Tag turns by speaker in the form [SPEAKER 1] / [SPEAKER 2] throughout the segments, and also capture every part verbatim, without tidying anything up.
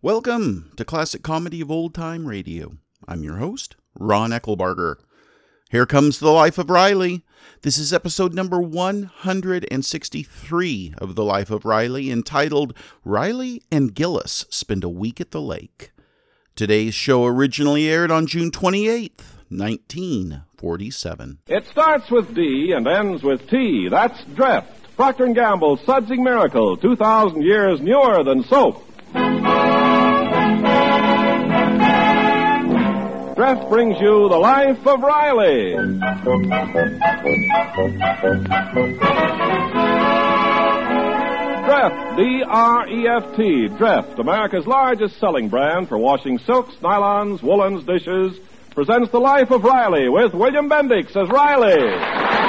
[SPEAKER 1] Welcome to Classic Comedy of Old Time Radio. I'm your host, Ron Eckelbarger. Here comes The Life of Riley. This is episode number one hundred sixty-three of The Life of Riley, entitled Riley and Gillis Spend a Week at the Lake. Today's show originally aired on June twenty-eighth, nineteen forty-seven.
[SPEAKER 2] It starts with D and ends with T. That's Dreft. Procter and Gamble's Sudsing Miracle, two thousand years newer than soap. Dreft brings you The Life of Riley. Dreft, D R E F T, Dreft, America's largest selling brand for washing silks, nylons, woolens, dishes, presents The Life of Riley with William Bendix as Riley.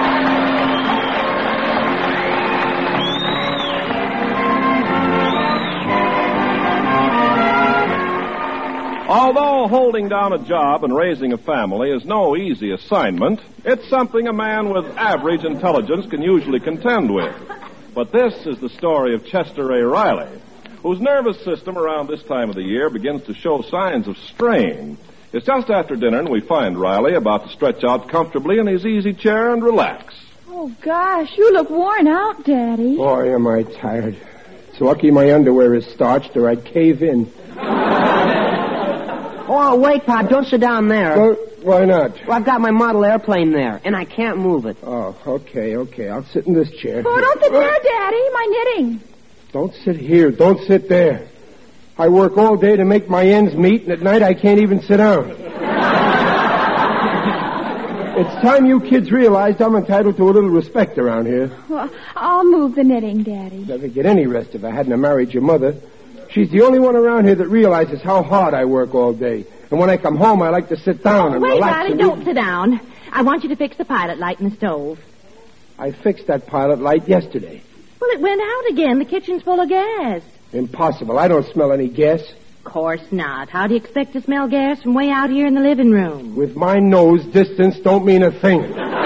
[SPEAKER 2] Although holding down a job and raising a family is no easy assignment, it's something a man with average intelligence can usually contend with. But this is the story of Chester A. Riley, whose nervous system around this time of the year begins to show signs of strain. It's just after dinner, and we find Riley about to stretch out comfortably in his easy chair and relax.
[SPEAKER 3] Oh, gosh, you look worn out, Daddy.
[SPEAKER 4] Boy, am I tired. It's lucky my underwear is starched or I'd cave in.
[SPEAKER 5] Oh, wait, Pop. Don't sit down there.
[SPEAKER 4] Well, why not?
[SPEAKER 5] Well, I've got my model airplane there, and I can't move it.
[SPEAKER 4] Oh, okay, okay. I'll sit in this chair.
[SPEAKER 3] Oh, don't sit there, Daddy. My knitting.
[SPEAKER 4] Don't sit here. Don't sit there. I work all day to make my ends meet, and at night I can't even sit down. It's time you kids realized I'm entitled to a little respect around here.
[SPEAKER 3] Well, I'll move the knitting, Daddy.
[SPEAKER 4] Never get any rest if I hadn't married your mother. She's the only one around here that realizes how hard I work all day. And when I come home, I like to sit down
[SPEAKER 6] oh,
[SPEAKER 4] and
[SPEAKER 6] wait,
[SPEAKER 4] relax.
[SPEAKER 6] Riley,
[SPEAKER 4] and
[SPEAKER 6] don't
[SPEAKER 4] eat.
[SPEAKER 6] sit down. I want you to fix the pilot light in the stove.
[SPEAKER 4] I fixed that pilot light yesterday.
[SPEAKER 6] Well, it went out again. The kitchen's full of gas.
[SPEAKER 4] Impossible. I don't smell any gas.
[SPEAKER 6] Of course not. How do you expect to smell gas from way out here in the living room?
[SPEAKER 4] With my nose, distance don't mean a thing.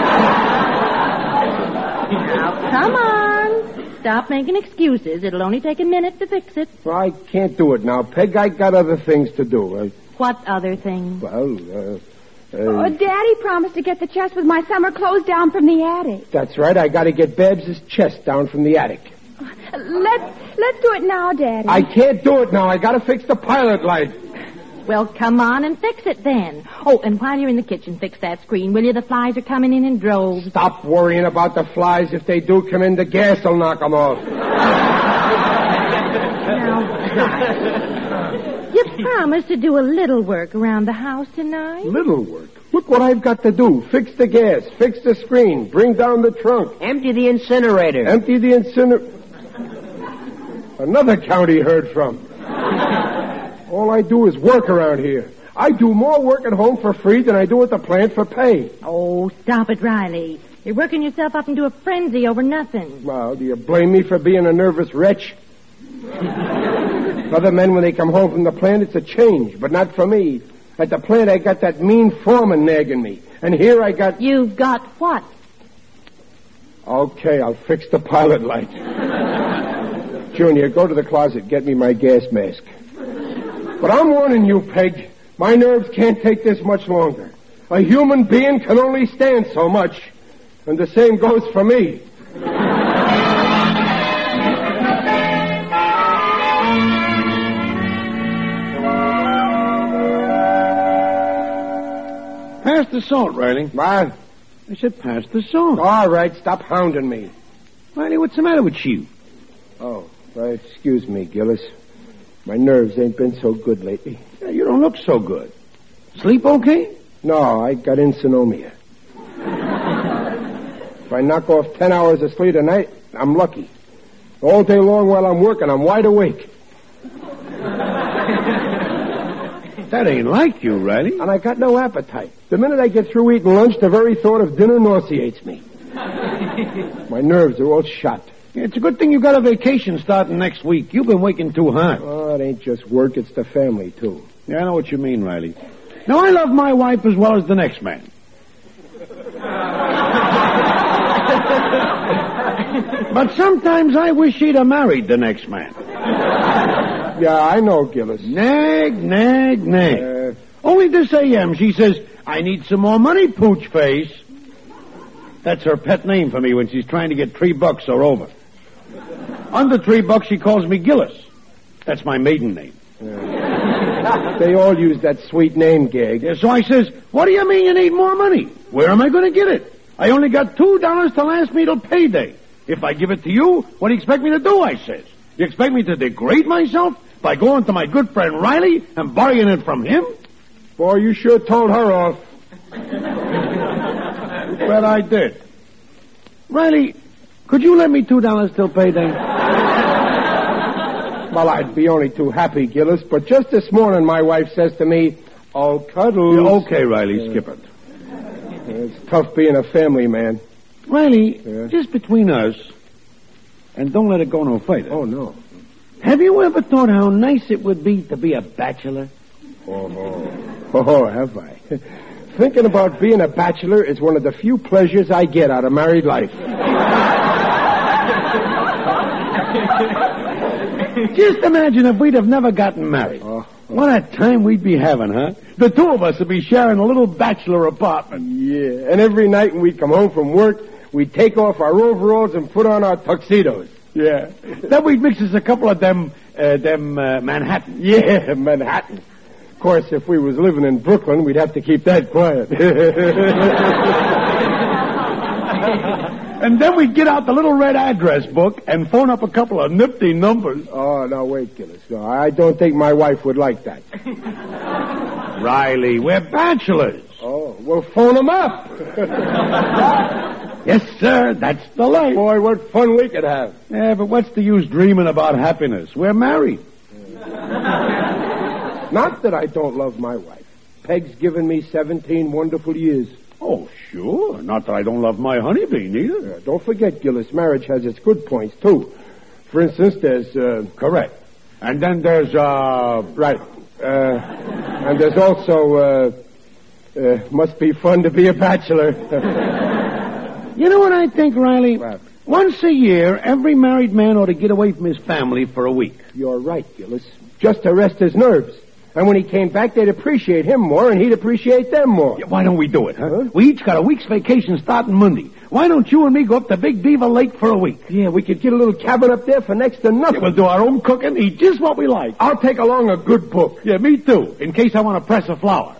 [SPEAKER 6] Now, come on. Stop making excuses. It'll only take a minute to fix it.
[SPEAKER 4] Well, I can't do it now, Peg. I got other things to do. I,
[SPEAKER 6] What other thing?
[SPEAKER 4] well, uh, uh,
[SPEAKER 3] Oh, Daddy promised to get the chest with my summer clothes down from the attic.
[SPEAKER 4] that's right. I got to get Babs' chest down from the attic.
[SPEAKER 3] Let's, let's do it now, Daddy.
[SPEAKER 4] I can't do it now. I got to fix the pilot light.
[SPEAKER 6] Well, come on and fix it then. Oh, and while you're in the kitchen, fix that screen, will you? The flies are coming in in droves.
[SPEAKER 4] Stop worrying about the flies. If they do come in, the gas will knock them off.
[SPEAKER 6] Now, you promised to do a little work around the house tonight.
[SPEAKER 4] Little work. Look what I've got to do. Fix the gas. Fix the screen. Bring down the trunk.
[SPEAKER 5] Empty the incinerator.
[SPEAKER 4] Empty the incinerator. Another county heard from. All I do is work around here. I do more work at home for free than I do at the plant for pay.
[SPEAKER 6] Oh, stop it, Riley. You're working yourself up into a frenzy over nothing.
[SPEAKER 4] Well, do you blame me for being a nervous wretch? Other men, when they come home from the plant, it's a change, but not for me. At the plant, I got that mean foreman nagging me. And here I got...
[SPEAKER 6] You've got what?
[SPEAKER 4] Okay, I'll fix the pilot light. Junior, go to the closet. Get me my gas mask. But I'm warning you, Peg. My nerves can't take this much longer. A human being can only stand so much. And the same goes for me.
[SPEAKER 7] Pass the salt, Riley.
[SPEAKER 4] What?
[SPEAKER 7] I said pass the salt.
[SPEAKER 4] All right, stop hounding me.
[SPEAKER 7] Riley, what's the matter with you?
[SPEAKER 4] Oh, well, excuse me, Gillis. My nerves ain't been so good lately.
[SPEAKER 7] Yeah, you don't look so good. Sleep okay?
[SPEAKER 4] No, I got insomnia. If I knock off ten hours of sleep a night, I'm lucky. All day long while I'm working, I'm wide awake.
[SPEAKER 7] That ain't like you, Riley.
[SPEAKER 4] And I got no appetite. The minute I get through eating lunch, the very thought of dinner nauseates me. My nerves are all shot.
[SPEAKER 7] Yeah, it's a good thing you got a vacation starting next week. You've been working too hard.
[SPEAKER 4] Oh, it ain't just work, it's the family, too.
[SPEAKER 7] Yeah, I know what you mean, Riley. Now, I love my wife as well as the next man. But sometimes I wish she'd have married the next man.
[SPEAKER 4] Yeah, I know, Gillis.
[SPEAKER 7] Nag, nag, nag.
[SPEAKER 4] Uh,
[SPEAKER 7] Only this A M, she says, I need some more money, Pooch Face. That's her pet name for me when she's trying to get three bucks or over. Under three bucks, she calls me Gillis. That's my maiden name.
[SPEAKER 4] Uh, they all use that sweet name, Gag.
[SPEAKER 7] Yeah, so I says, what do you mean you need more money? Where am I going to get it? I only got two dollars to last me till payday. If I give it to you, what do you expect me to do, I says? You expect me to degrade myself by going to my good friend Riley and borrowing it from him?
[SPEAKER 4] Boy, you sure told her off.
[SPEAKER 7] You bet I did. Riley, could you lend me two dollars till payday?
[SPEAKER 4] Well, I'd be only too happy, Gillis, but just this morning my wife says to me, oh, Cuddles.
[SPEAKER 7] Yeah, okay, Riley, skip it.
[SPEAKER 4] It's tough being a family man.
[SPEAKER 7] Riley,
[SPEAKER 4] Yeah?
[SPEAKER 7] just between us, and don't let it go no further.
[SPEAKER 4] Oh, no.
[SPEAKER 7] Have you ever thought how nice it would be to be a bachelor?
[SPEAKER 4] Oh, oh. Oh, have I? Thinking about being a bachelor is one of the few pleasures I get out of married life.
[SPEAKER 7] Just imagine if we'd have never gotten married.
[SPEAKER 4] Oh.
[SPEAKER 7] What a time we'd be having, huh? The two of us would be sharing a little bachelor apartment.
[SPEAKER 4] Yeah, and every night when we come home from work, we'd take off our overalls and put on our tuxedos.
[SPEAKER 7] Yeah. Then we'd mix us a couple of them, uh, them uh, Manhattan.
[SPEAKER 4] Yeah, Manhattan. Of course, if we was living in Brooklyn, we'd have to keep that quiet.
[SPEAKER 7] And then we'd get out the little red address book and phone up a couple of nifty numbers.
[SPEAKER 4] Oh, no, wait, Gillis. No, I don't think my wife would like that.
[SPEAKER 7] Riley, we're bachelors.
[SPEAKER 4] Oh, well, phone them up.
[SPEAKER 7] Yes, sir, that's the life.
[SPEAKER 4] Boy, what fun we could have.
[SPEAKER 7] Yeah, but what's the use dreaming about happiness? We're married.
[SPEAKER 4] Not that I don't love my wife. Peg's given me seventeen wonderful years.
[SPEAKER 7] Oh, sure. Not that I don't love my honeybee, neither.
[SPEAKER 4] Uh, don't forget, Gillis, marriage has its good points, too. For instance, there's, uh...
[SPEAKER 7] Correct. And then there's, uh...
[SPEAKER 4] Right. Uh, and there's also, uh... Uh, must be fun to be a bachelor.
[SPEAKER 7] You know what I think, Riley?
[SPEAKER 4] What?
[SPEAKER 7] Once a year, every married man ought to get away from his family for a week.
[SPEAKER 4] You're right, Gillis. Just to rest his nerves. And when he came back, they'd appreciate him more, and he'd appreciate them more.
[SPEAKER 7] Yeah, why don't we do it, huh?
[SPEAKER 4] Huh?
[SPEAKER 7] We each got a week's vacation starting Monday. Why don't you and me go up to Big Beaver Lake for a week?
[SPEAKER 4] Yeah, we could get a little cabin up there for next to nothing.
[SPEAKER 7] Yeah, we'll do our own cooking, eat just what we like.
[SPEAKER 4] I'll take along a good book.
[SPEAKER 7] Yeah, me too, in case I want to press a flower.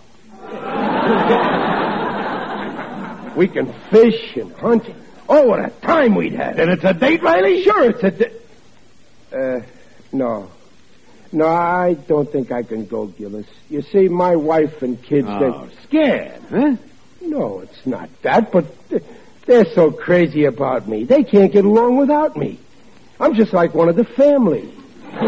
[SPEAKER 4] We can fish and hunt. Oh, what a time we'd have.
[SPEAKER 7] Then it's a date, Riley?
[SPEAKER 4] Sure, it's a date. Uh, no. No, I don't think I can go, Gillis. You see, my wife and kids,
[SPEAKER 7] Oh,
[SPEAKER 4] they...
[SPEAKER 7] scared, huh?
[SPEAKER 4] No, it's not that, but they're so crazy about me. They can't get along without me. I'm just like one of the family. No,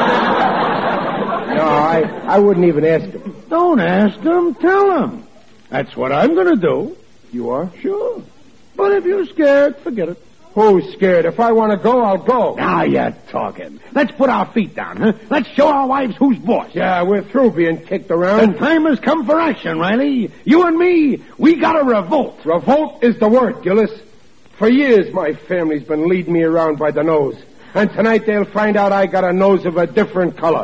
[SPEAKER 4] I, I wouldn't even ask them.
[SPEAKER 7] Don't ask them, tell them. That's what I'm going to do.
[SPEAKER 4] You are?
[SPEAKER 7] Sure. But if you're scared, forget it.
[SPEAKER 4] Who's scared? If I want to go, I'll go.
[SPEAKER 7] Now you're talking. Let's put our feet down, huh? Let's show our wives who's boss.
[SPEAKER 4] Yeah, we're through being kicked
[SPEAKER 7] The
[SPEAKER 4] around.
[SPEAKER 7] time has come for action, Riley. You and me, we got to revolt.
[SPEAKER 4] Revolt is the word, Gillis. For years, my family's been leading me around by the nose. And tonight they'll find out I got a nose of a different color.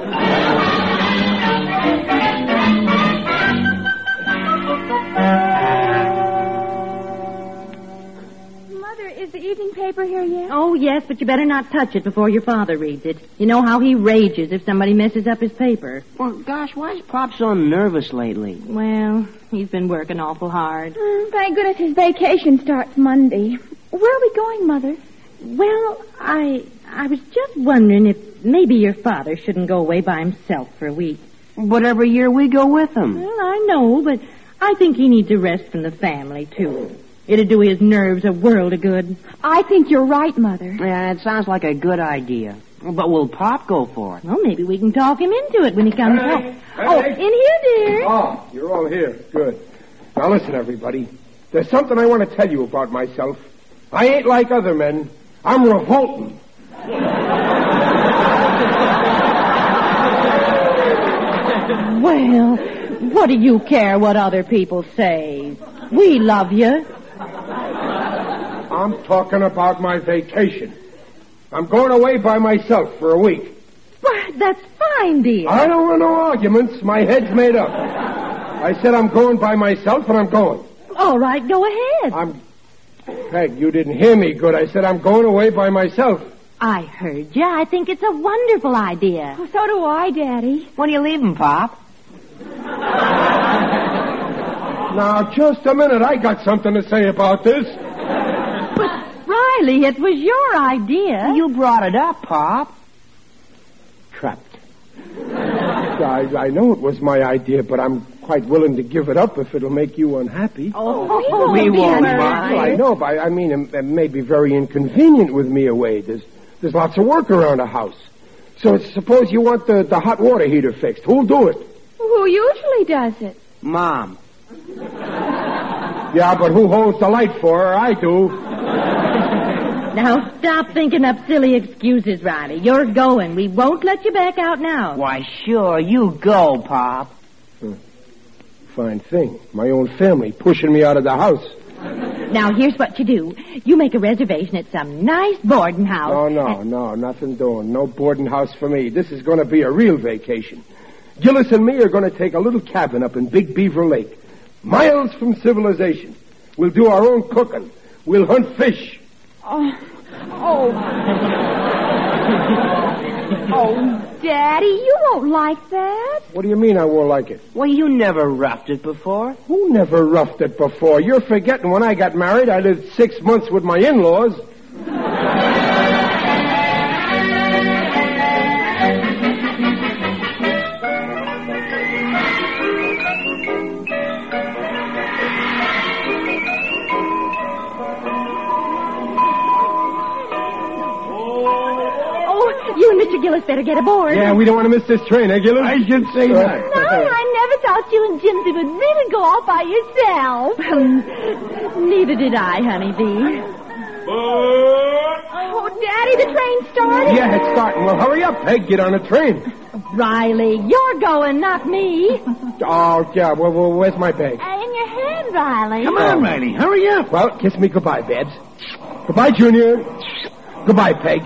[SPEAKER 3] Mother, is the evening paper here yet?
[SPEAKER 6] Oh, yes, but you better not touch it before your father reads it. You know how he rages if somebody messes up his paper.
[SPEAKER 5] Well, gosh, why is Pop so nervous lately?
[SPEAKER 6] Well, he's been working awful hard.
[SPEAKER 3] Mm, thank goodness his vacation starts Monday. Where are we going, Mother?
[SPEAKER 6] Well, I I was just wondering if maybe your father shouldn't go away by himself for a week.
[SPEAKER 5] But every year we go with him.
[SPEAKER 6] Well, I know, but I think he needs a rest from the family, too. It'd do his nerves a world of good.
[SPEAKER 3] I think you're right, Mother.
[SPEAKER 5] Yeah, it sounds like a good idea. But will Pop go for it?
[SPEAKER 6] Well, maybe we can talk him into it when he comes
[SPEAKER 4] Hey,
[SPEAKER 6] home.
[SPEAKER 4] hey.
[SPEAKER 6] Oh, in here, dear.
[SPEAKER 4] Oh, you're all here. Good. Now listen, everybody. There's something I want to tell you about myself. I ain't like other men. I'm revolting.
[SPEAKER 6] Well, what do you care what other people say? We love you.
[SPEAKER 4] I'm talking about my vacation. I'm going away by myself for a week.
[SPEAKER 6] Why, that's fine, dear.
[SPEAKER 4] I don't want no arguments. My head's made up. I said I'm going by myself, and I'm going.
[SPEAKER 6] All right, go ahead.
[SPEAKER 4] I'm... Peg, you didn't hear me good. I said I'm going away by myself.
[SPEAKER 6] I heard you. I think it's a wonderful idea.
[SPEAKER 3] Oh, so do I, Daddy.
[SPEAKER 5] When are you leaving, Pop?
[SPEAKER 4] Now, just a minute. I got something to say about this.
[SPEAKER 6] But, Riley, it was your idea.
[SPEAKER 5] You brought it up, Pop.
[SPEAKER 4] Trapped. I, I know it was my idea, but I'm quite willing to give it up if it'll make you unhappy.
[SPEAKER 6] Oh,
[SPEAKER 5] we won't
[SPEAKER 4] Well,
[SPEAKER 5] mind.
[SPEAKER 4] I know, but I mean, it, it may be very inconvenient with me away. There's, there's lots of work around the house. So suppose you want the, the hot water heater fixed. Who'll do it?
[SPEAKER 3] Who usually does it?
[SPEAKER 5] Mom.
[SPEAKER 4] Yeah, but who holds the light for her? I do.
[SPEAKER 6] Now, stop thinking up silly excuses, Riley. You're going. We won't let you back out now.
[SPEAKER 5] Why, sure, you go, Pop.
[SPEAKER 4] Fine thing. My own family pushing me out of the house.
[SPEAKER 6] Now, here's what you do. You make a reservation at some nice boarding house.
[SPEAKER 4] Oh, no, no, nothing doing. No boarding house for me. This is going to be a real vacation. Gillis and me are going to take a little cabin up in Big Beaver Lake. Miles from civilization. We'll do our own cooking. We'll hunt fish.
[SPEAKER 3] Oh, oh. Oh, Daddy, you won't like that.
[SPEAKER 4] What do you mean I won't like it?
[SPEAKER 5] Well, you never roughed it before.
[SPEAKER 4] Who never roughed it before? You're forgetting when I got married, I lived six months with my in-laws.
[SPEAKER 6] You and Mister Gillis better get aboard.
[SPEAKER 4] Yeah, we don't want to miss this train, eh, Gillis?
[SPEAKER 7] I should say that.
[SPEAKER 3] No, I never thought you and Jimsy would really go off by yourself.
[SPEAKER 6] Um, neither did I, honeybee.
[SPEAKER 3] Oh, Daddy, the train's starting.
[SPEAKER 4] Yeah, it's starting. Well, hurry up, Peg. Get on the train.
[SPEAKER 6] Riley, you're going, not me.
[SPEAKER 4] Oh, yeah. Well, well where's my bag?
[SPEAKER 3] Uh, in your hand, Riley.
[SPEAKER 7] Come on, Riley, hurry up.
[SPEAKER 4] Well, kiss me goodbye, Babs. Goodbye, Junior. Goodbye, Peg.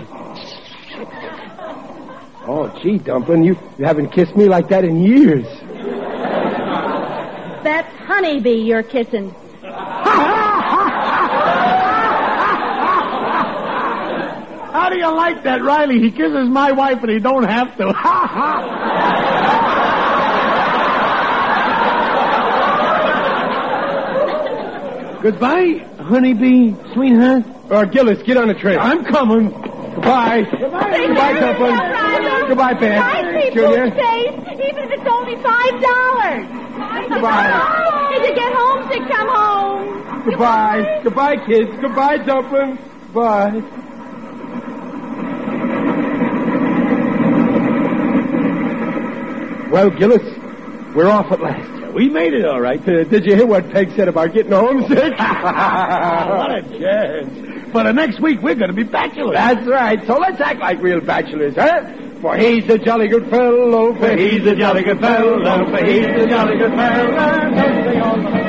[SPEAKER 4] Oh, gee, Dumpling, you, you haven't kissed me like that in years.
[SPEAKER 6] That's honeybee you're kissing.
[SPEAKER 7] How do you like that, Riley? He kisses my wife and he don't have to. Ha ha! Goodbye, honeybee, sweetheart.
[SPEAKER 4] Uh, Gillis, get on the train.
[SPEAKER 7] I'm coming.
[SPEAKER 4] Goodbye. Goodbye, Goodbye Dumpling. Goodbye, Babs.
[SPEAKER 3] Nice people
[SPEAKER 4] Junior.
[SPEAKER 3] stays, even if it's only five dollars.
[SPEAKER 4] Goodbye.
[SPEAKER 3] If you get homesick, come home.
[SPEAKER 4] Goodbye. Goodbye, kids. Goodbye, Dumpling. Bye. Well, Gillis, we're off at last.
[SPEAKER 7] We made it all right.
[SPEAKER 4] Uh, did you hear what Peg said about getting homesick?
[SPEAKER 7] What a chance. For the next week, we're going to be bachelors.
[SPEAKER 4] That's right. So let's act like real bachelors, huh? For he's a jolly good fellow, for he's a jolly good fellow, for he's a jolly good fellow. Don't they all know?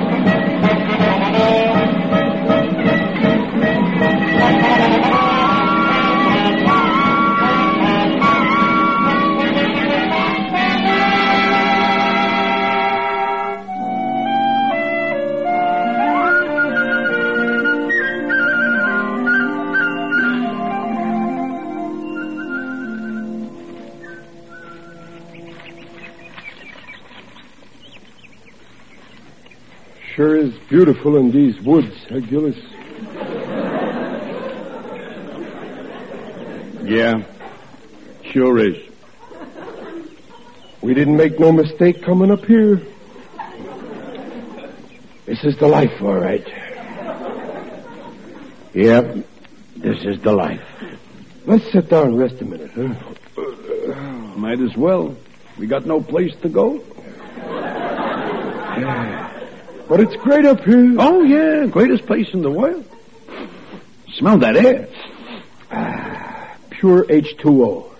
[SPEAKER 4] Sure is beautiful in these woods, huh, Gillis?
[SPEAKER 7] Yeah, sure is.
[SPEAKER 4] We didn't make no mistake coming up here. This is the life, all right.
[SPEAKER 7] Yep, this is the life.
[SPEAKER 4] Let's sit down and rest a minute, huh?
[SPEAKER 7] Might as well. We got no place to go.
[SPEAKER 4] But it's great up here.
[SPEAKER 7] Oh, yeah, greatest place in the world. Smell that air.
[SPEAKER 4] Ah, pure H two O.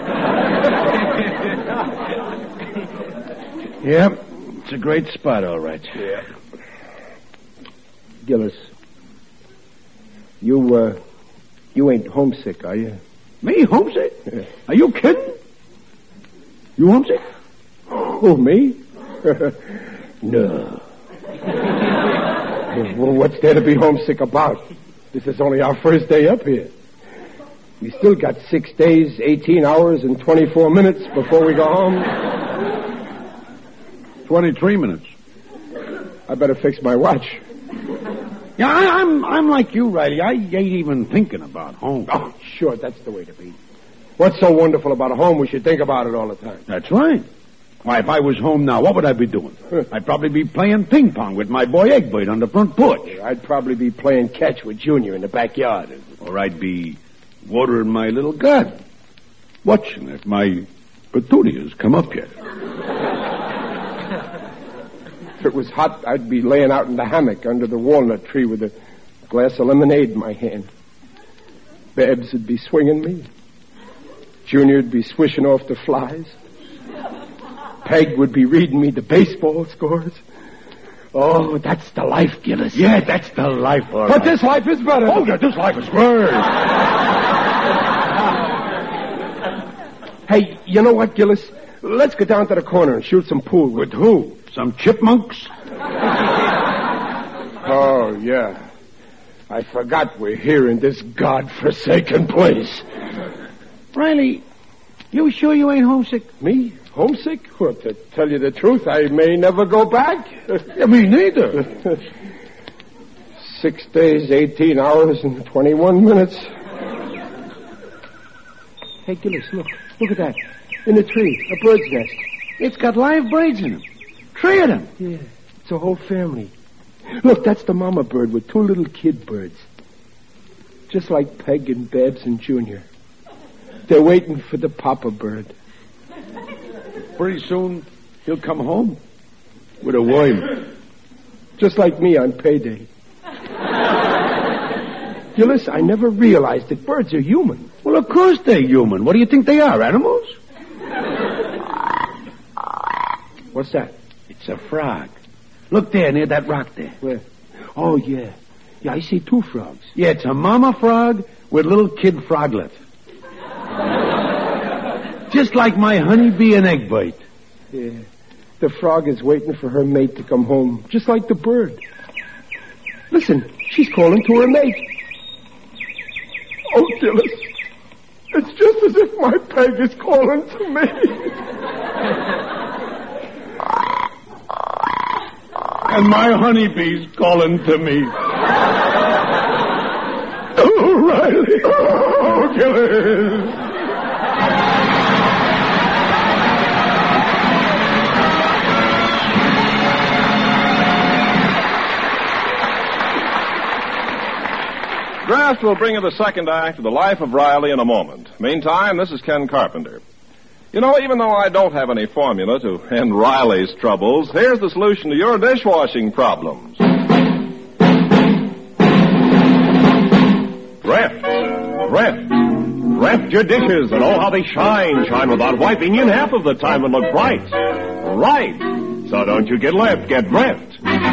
[SPEAKER 7] Yep, it's a great spot, all right.
[SPEAKER 4] Yeah. Gillis, you, uh, you ain't homesick, are you?
[SPEAKER 7] Me, homesick?
[SPEAKER 4] Yeah.
[SPEAKER 7] Are you kidding? You homesick?
[SPEAKER 4] Who, me? No. Well, what's there to be homesick about? This is only our first day up here. We still got six days, eighteen hours, and twenty-four minutes before we go home.
[SPEAKER 7] Twenty-three minutes.
[SPEAKER 4] I better fix my watch.
[SPEAKER 7] Yeah, I, I'm I'm like you, Riley. I ain't even thinking about home.
[SPEAKER 4] Oh, sure, that's the way to be. What's so wonderful about home, we should think about it all the time.
[SPEAKER 7] That's right. Why, if I was home now, what would I be doing? I'd probably be playing ping pong with my boy Egbert on the front porch.
[SPEAKER 4] I'd probably be playing catch with Junior in the backyard.
[SPEAKER 7] Or I'd be watering my little garden, watching if my petunias come up yet.
[SPEAKER 4] If it was hot, I'd be laying out in the hammock under the walnut tree with a glass of lemonade in my hand. Babs would be swinging me. Junior'd be swishing off the flies. Peg would be reading me the baseball scores. Oh, that's the life, Gillis.
[SPEAKER 7] Yeah, that's the life, all
[SPEAKER 4] But
[SPEAKER 7] right.
[SPEAKER 4] this life is better.
[SPEAKER 7] Oh, yeah, this life is great.
[SPEAKER 4] Hey, you know what, Gillis? Let's go down to the corner and shoot some pool.
[SPEAKER 7] With who? Some chipmunks?
[SPEAKER 4] Oh, yeah. I forgot we're here in this godforsaken place.
[SPEAKER 7] Riley, you sure you ain't homesick?
[SPEAKER 4] Me? Homesick? Well, to tell you the truth, I may never go back.
[SPEAKER 7] Yeah, me neither.
[SPEAKER 4] Six days, eighteen hours, and twenty-one minutes. Hey, Gillis, look. Look at that. In a tree, a bird's nest.
[SPEAKER 7] It's got live birds in it. Three of them.
[SPEAKER 4] Yeah, it's a whole family. Look, that's the mama bird with two little kid birds. Just like Peg and Babs and Junior. They're waiting for the papa bird.
[SPEAKER 7] Pretty soon, he'll come home with a worm.
[SPEAKER 4] Just like me on payday. Gillis, I never realized that birds are human.
[SPEAKER 7] Well, of course they're human. What do you think they are, animals?
[SPEAKER 4] What's that?
[SPEAKER 7] It's a frog. Look there, near that rock there.
[SPEAKER 4] Where? Oh, yeah. Yeah, I see two frogs.
[SPEAKER 7] Yeah, it's a mama frog with little kid froglet. Just like my honeybee and Egbert.
[SPEAKER 4] Yeah. The frog is waiting for her mate to come home, just like the bird. Listen, she's calling to her mate. Oh, Gillis, it's just as if my Peg is calling to me.
[SPEAKER 7] And my honeybee's calling to me. Oh, Riley. Oh, Gillis.
[SPEAKER 2] Draft will bring you the second act of The Life of Riley in a moment. Meantime, this is Ken Carpenter. You know, even though I don't have any formula to end Riley's troubles, here's the solution to your dishwashing problems.
[SPEAKER 8] Dreft. Dreft. Dreft your dishes, and oh, how they shine. Shine without wiping in half of the time and look bright. Right. So don't you get left, get Dreft.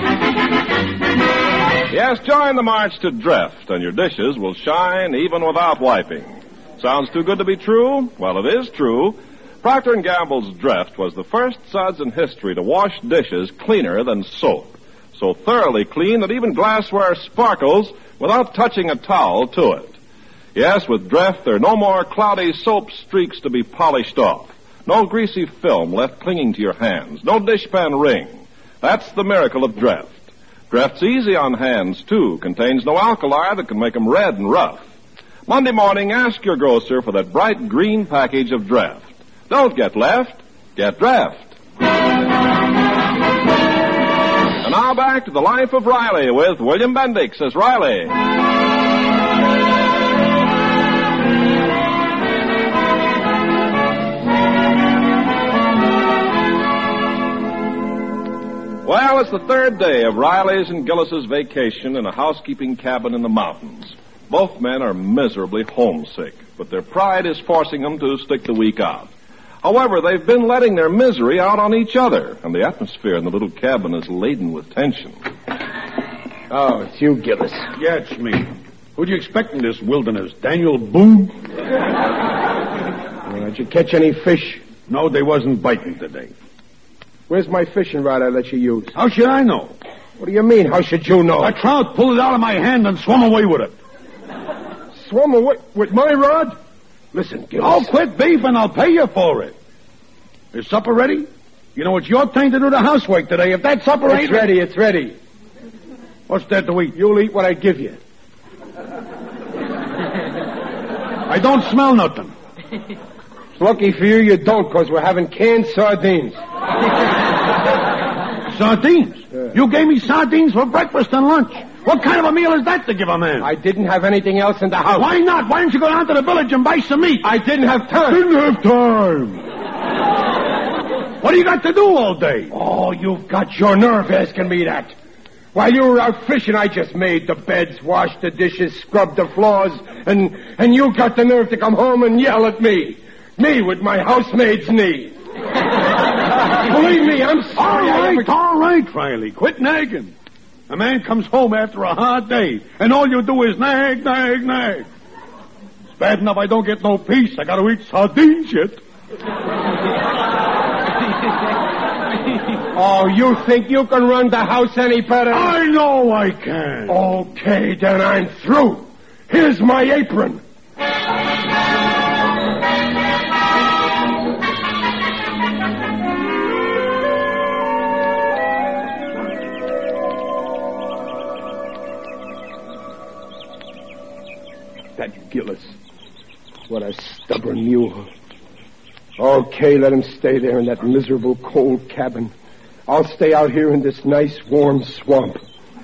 [SPEAKER 2] Yes, join the march to Dreft, and your dishes will shine even without wiping. Sounds too good to be true? Well, it is true. Procter and Gamble's Dreft was the first suds in history to wash dishes cleaner than soap. So thoroughly clean that even glassware sparkles without touching a towel to it. Yes, with Dreft, there are no more cloudy soap streaks to be polished off. No greasy film left clinging to your hands. No dishpan ring. That's the miracle of Dreft. Dreft's easy on hands, too. Contains no alkali that can make them red and rough. Monday morning, ask your grocer for that bright green package of Dreft. Don't get left. Get Dreft. And now back to The Life of Riley with William Bendix as Riley. Well, it's the third day of Riley's and Gillis's vacation in a housekeeping cabin in the mountains. Both men are miserably homesick, but their pride is forcing them to stick the week out. However, they've been letting their misery out on each other, and the atmosphere in the little cabin is laden with tension.
[SPEAKER 4] Oh, it's you, Gillis.
[SPEAKER 7] Yeah, it's me. Who'd you expect in this wilderness? Daniel Boone?
[SPEAKER 4] Well, did you catch any fish?
[SPEAKER 7] No, they wasn't biting today.
[SPEAKER 4] Where's my fishing rod I let you use?
[SPEAKER 7] How should I know?
[SPEAKER 4] What do you mean, how should you know?
[SPEAKER 7] A trout pulled it out of my hand and swum away with it.
[SPEAKER 4] Swum away with my rod? Listen, Gillis.
[SPEAKER 7] Oh, quit beef and I'll pay you for it. Is supper ready? You know, it's your turn to do the housework today. If that supper ain't...
[SPEAKER 4] It's ready, it's ready.
[SPEAKER 7] What's there to eat?
[SPEAKER 4] You'll eat what I give you.
[SPEAKER 7] I don't smell nothing.
[SPEAKER 4] It's lucky for you you don't, because we're having canned sardines.
[SPEAKER 7] Sardines?
[SPEAKER 4] Yeah.
[SPEAKER 7] You gave me sardines for breakfast and lunch. What kind of a meal is that to give a man?
[SPEAKER 4] I didn't have anything else in the house.
[SPEAKER 7] Why not? Why didn't you go down to the village and buy some meat?
[SPEAKER 4] I didn't have time.
[SPEAKER 7] Didn't have time. What do you got to do all day?
[SPEAKER 4] Oh, you've got your nerve asking me that. While you were out fishing, I just made the beds, washed the dishes, scrubbed the floors, and and you got the nerve to come home and yell at me. Me with my housemaid's knee. Believe me, I'm sorry.
[SPEAKER 7] All
[SPEAKER 4] I
[SPEAKER 7] right,
[SPEAKER 4] ever...
[SPEAKER 7] all right, Riley. Quit nagging. A man comes home after a hard day, and all you do is nag, nag, nag. It's bad enough I don't get no peace. I gotta eat sardines yet.
[SPEAKER 4] Oh, you think you can run the house any better?
[SPEAKER 7] I know I can.
[SPEAKER 4] Okay, then I'm through. Here's my apron. That Gillis. What a stubborn mule. Okay, let him stay there in that miserable cold cabin. I'll stay out here in this nice warm swamp.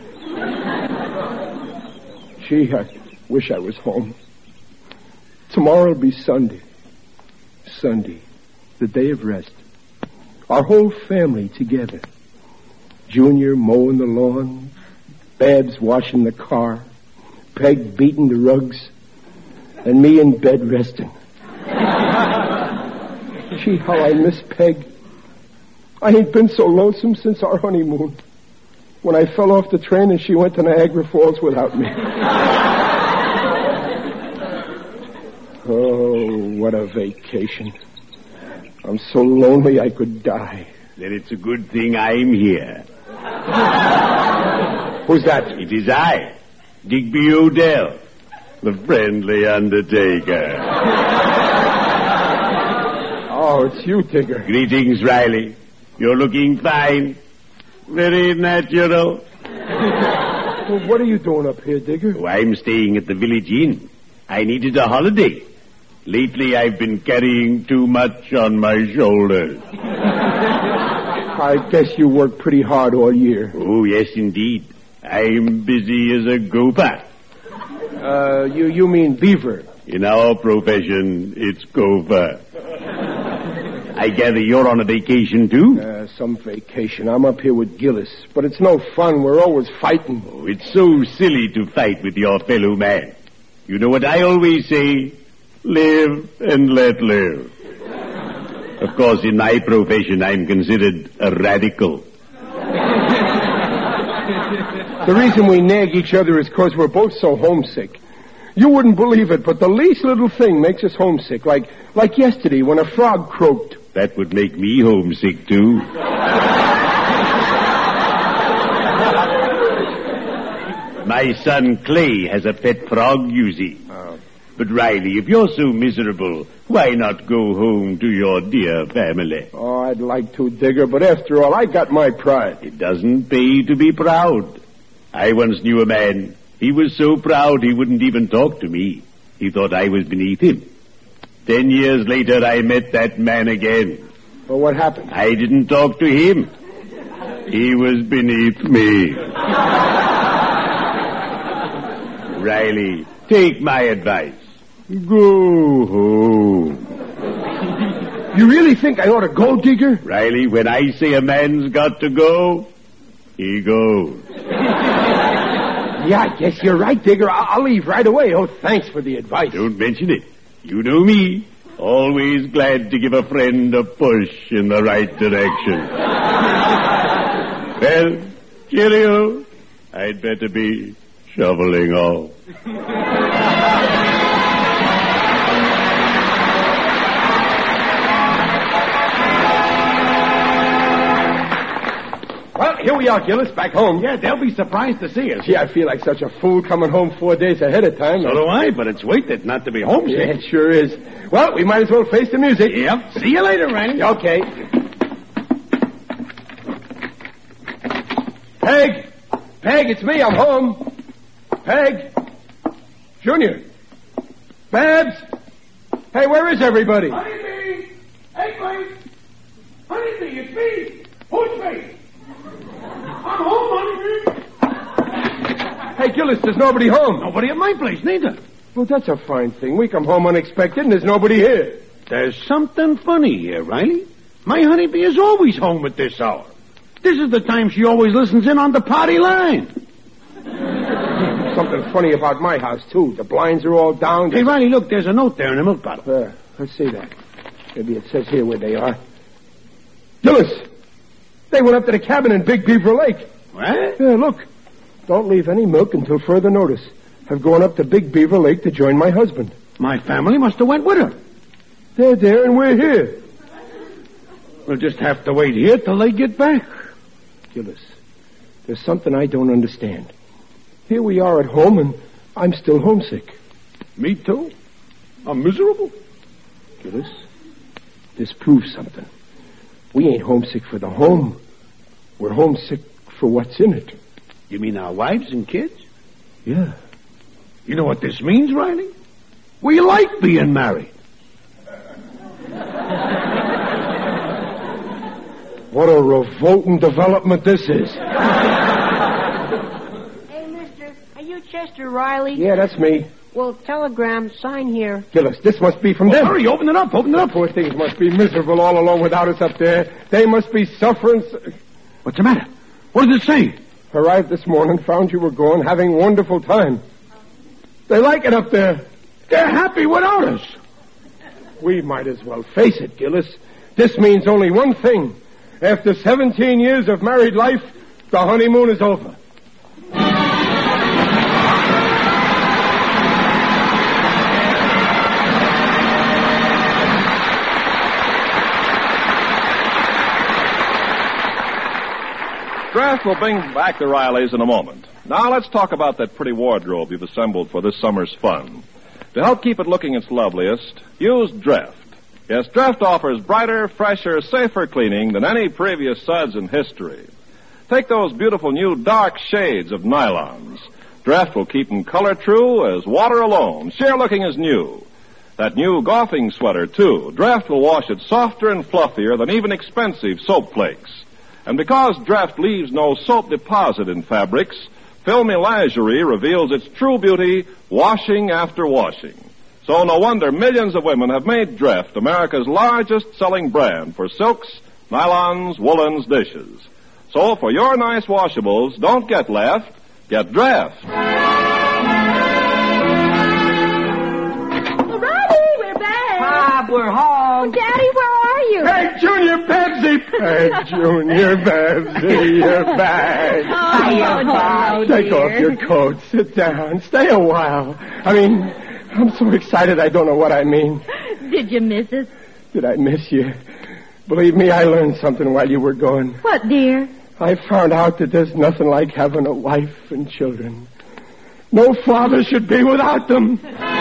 [SPEAKER 4] Gee, I wish I was home. Tomorrow'll be Sunday. Sunday, the day of rest. Our whole family together. Junior mowing the lawn, Babs washing the car, Peg beating the rugs, and me in bed resting. Gee, how I miss Peg. I ain't been so lonesome since our honeymoon, when I fell off the train and she went to Niagara Falls without me. Oh, what a vacation. I'm so lonely I could die.
[SPEAKER 8] Then it's a good thing I'm here.
[SPEAKER 4] Who's that?
[SPEAKER 8] It is I, Digby Odell, the friendly undertaker.
[SPEAKER 4] Oh, it's you, Tigger.
[SPEAKER 8] Greetings, Riley. You're looking fine. Very natural.
[SPEAKER 4] Well, what are you doing up here, Digger?
[SPEAKER 8] Oh, I'm staying at the village inn. I needed a holiday. Lately, I've been carrying too much on my shoulders.
[SPEAKER 4] I guess you work pretty hard all year.
[SPEAKER 8] Oh, yes, indeed. I'm busy as a gopher.
[SPEAKER 4] Uh, you, you mean beaver?
[SPEAKER 8] In our profession, it's gopher. I gather you're on a vacation, too?
[SPEAKER 4] Uh, some vacation. I'm up here with Gillis. But it's no fun. We're always fighting.
[SPEAKER 8] Oh, it's so silly to fight with your fellow man. You know what I always say? Live and let live. Of course, in my profession, I'm considered a radical.
[SPEAKER 4] The reason we nag each other is because we're both so homesick. You wouldn't believe it, but the least little thing makes us homesick. Like, like yesterday when a frog croaked.
[SPEAKER 8] That would make me homesick, too. My son Clay has a pet frog, you see.
[SPEAKER 4] Oh.
[SPEAKER 8] But, Riley, if you're so miserable, why not go home to your dear family?
[SPEAKER 4] Oh, I'd like to, Digger, but after all, I got my pride.
[SPEAKER 8] It doesn't pay to be proud. I once knew a man. He was so proud he wouldn't even talk to me. He thought I was beneath him. Ten years later, I met that man again.
[SPEAKER 4] Well, what happened?
[SPEAKER 8] I didn't talk to him. He was beneath me. Riley, take my advice. Go home.
[SPEAKER 4] You really think I ought to go, Digger?
[SPEAKER 8] Riley, when I say a man's got to go, he goes.
[SPEAKER 4] Yeah, I guess you're right, Digger. I'll, I'll leave right away. Oh, thanks for the advice.
[SPEAKER 8] Don't mention it. You know me. Always glad to give a friend a push in the right direction. Well, cheerio. I'd better be shoveling off.
[SPEAKER 4] here we are, Gillis, back home.
[SPEAKER 7] Yeah, they'll be surprised to see us.
[SPEAKER 4] Gee, I feel like such a fool coming home four days ahead of time.
[SPEAKER 7] So do I, but it's worth it not to be homesick.
[SPEAKER 4] Yeah, it sure is. Well, we might as well face the music.
[SPEAKER 7] Yep. See you later, Randy.
[SPEAKER 4] Okay. Peg! Peg, it's me. I'm home. Peg! Junior! Babs! Hey, where is everybody?
[SPEAKER 7] Honeybee! Hey, Blake! Honeybee, it's me! Who's me? I'm home, Honeybee!
[SPEAKER 4] Hey, Gillis, there's nobody home.
[SPEAKER 7] Nobody at my place, neither.
[SPEAKER 4] Well, that's a fine thing. We come home unexpected and there's nobody here.
[SPEAKER 7] There's something funny here, Riley. My Honeybee is always home at this hour. This is the time she always listens in on the party line.
[SPEAKER 4] Something funny about my house, too. The blinds are all down.
[SPEAKER 7] Hey, Riley, look, there's a note there in the milk bottle.
[SPEAKER 4] Uh, let's see that. Maybe it says here where they are. Gillis! They went up to the cabin in Big Beaver Lake.
[SPEAKER 7] What?
[SPEAKER 4] Yeah, look. Don't leave any milk until further notice. I've gone up to Big Beaver Lake to join my husband.
[SPEAKER 7] My family must have went with her.
[SPEAKER 4] They're there and we're here.
[SPEAKER 7] We'll just have to wait here till they get back.
[SPEAKER 4] Gillis, there's something I don't understand. Here we are at home and I'm still homesick.
[SPEAKER 7] Me too. I'm miserable.
[SPEAKER 4] Gillis, this proves something. We ain't homesick for the home. We're homesick for what's in it.
[SPEAKER 7] You mean our wives and kids?
[SPEAKER 4] Yeah.
[SPEAKER 7] You know what this means, Riley? We like being married.
[SPEAKER 4] What a revolting development this is.
[SPEAKER 5] Hey, mister, are you Chester Riley?
[SPEAKER 4] Yeah, that's me.
[SPEAKER 5] Well, telegram, sign here.
[SPEAKER 4] Gillis, this must be from
[SPEAKER 7] Oh,
[SPEAKER 4] them.
[SPEAKER 7] hurry, open it up, open it up.
[SPEAKER 4] Poor things must be miserable all alone without us up there. They must be suffering.
[SPEAKER 7] What's the matter? What does it say?
[SPEAKER 4] Arrived this morning, found you were gone, having a wonderful time. They like it up there.
[SPEAKER 7] They're happy without us.
[SPEAKER 4] We might as well face it, Gillis. This means only one thing. After seventeen years of married life, the honeymoon is over.
[SPEAKER 2] Draft will bring back the Rileys in a moment. Now let's talk about that pretty wardrobe you've assembled for this summer's fun. To help keep it looking its loveliest, use Draft. Yes, Draft offers brighter, fresher, safer cleaning than any previous suds in history. Take those beautiful new dark shades of nylons. Draft will keep them color true as water alone, sheer looking as new. That new golfing sweater, too. Draft will wash it softer and fluffier than even expensive soap flakes. And because Draft leaves no soap deposit in fabrics, filmy lingerie reveals its true beauty washing after washing. So no wonder millions of women have made Draft America's largest selling brand for silks, nylons, woolens, dishes. So for your nice washables, don't get left, get Draft.
[SPEAKER 3] Riley, we're back.
[SPEAKER 5] Bob, we're home.
[SPEAKER 3] Daddy, where are you?
[SPEAKER 4] Hey, Junior Babsy! Hey, Junior Babsy, you're back.
[SPEAKER 3] Oh, Bob,
[SPEAKER 4] Take
[SPEAKER 3] dear.
[SPEAKER 4] off your coat. Sit down. Stay a while. I mean, I'm so excited I don't know what I mean.
[SPEAKER 6] Did you miss us?
[SPEAKER 4] Did I miss you? Believe me, I learned something while you were gone.
[SPEAKER 6] What, dear?
[SPEAKER 4] I found out that there's nothing like having a wife and children. No father should be without them.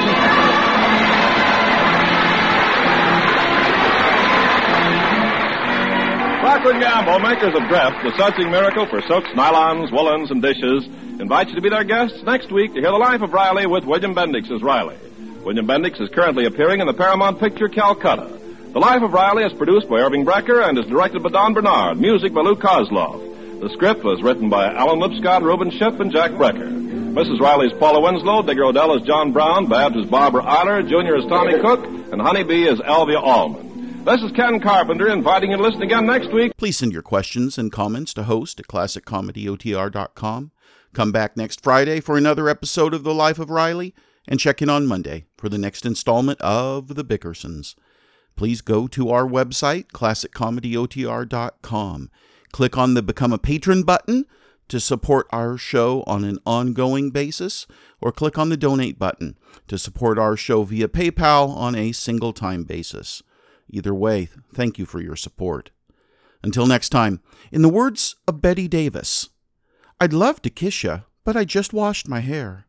[SPEAKER 2] Procter and Gamble, makers of Draft, the sudsing miracle for silks, nylons, woolens, and dishes, invite you to be their guests next week to hear the life of Riley with William Bendix as Riley. William Bendix is currently appearing in the Paramount picture Calcutta. The Life of Riley is produced by Irving Brecker and is directed by Don Bernard. Music by Lou Kozloff. The script was written by Alan Lipscott, Reuben Ship, and Jack Brecker. Missus Riley's Paula Winslow, Digger Odell is John Brown, Babs is Barbara Eiler, Junior is Tommy Cook, and Honeybee is Elvia Allman. This is Ken Carpenter inviting you to listen again next week.
[SPEAKER 1] Please send your questions and comments to host at classic comedy o t r dot com. Come back next Friday for another episode of The Life of Riley, and check in on Monday for the next installment of The Bickersons. Please go to our website, classic comedy o t r dot com. Click on the Become a Patron button to support our show on an ongoing basis, or click on the Donate button to support our show via PayPal on a single-time basis. Either way, thank you for your support. Until next time, in the words of Betty Davis, I'd love to kiss ya, but I just washed my hair.